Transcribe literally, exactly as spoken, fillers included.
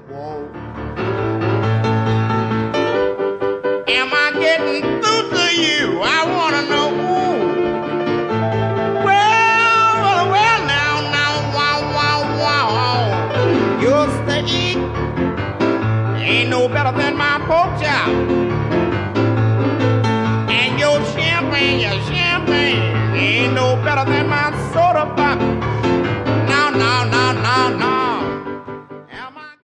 Whoa. Am I getting through to you? I want to know. Well, well, well, now, now, wow, wow, wow. Your steak ain't no better than my pork chop. And your champagne, your champagne ain't no better than my soda pop.